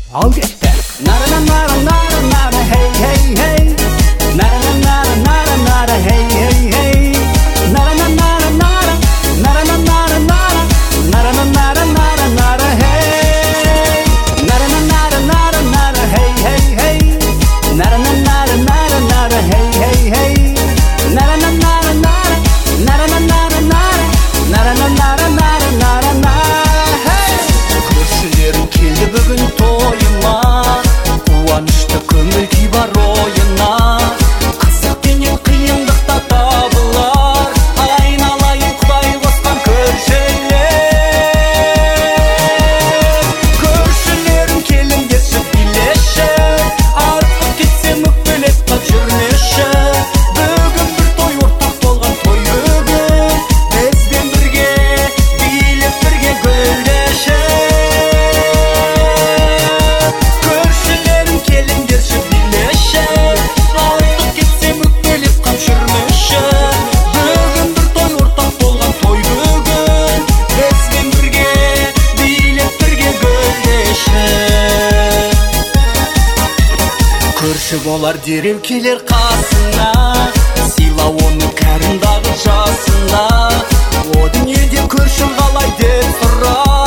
Al ketdi. Nara nara nara nara hey hey hey. Nara nara nara nara hey hey hey. Nara nara nara nara nara nara nara nara nara nara hey. Nara nara nara nara hey hey hey. Nara nara nara nara hey hey hey. Nara nara nara nara nara nara nara nara nara nara nara hey. Көршілерім келді бүгін тойыма, қуанышты көңіл күй бар ойына. Қызық пенен қиындықта табылар, айналайын Құдай қосқан көршілер. Көршілерім келіңдерші билеші, артық кетсе өкпелеп қап жүрмеші. Бүгін бір той ортақ болған той бүгін, бізбен бірге билеп бірге гүлдеші. Көршілерім келіңдерші билеші, артық кетсе өкпелеп қап жүрмеші. Бүгін бір той ортақ болған той бүгін, бізбен бірге билеп бірге гүлдеші. Көрші болар дереу келер қасына, сыйла оны кәрім дағы жасында. О дүниеде көршің қалай деп сұрар.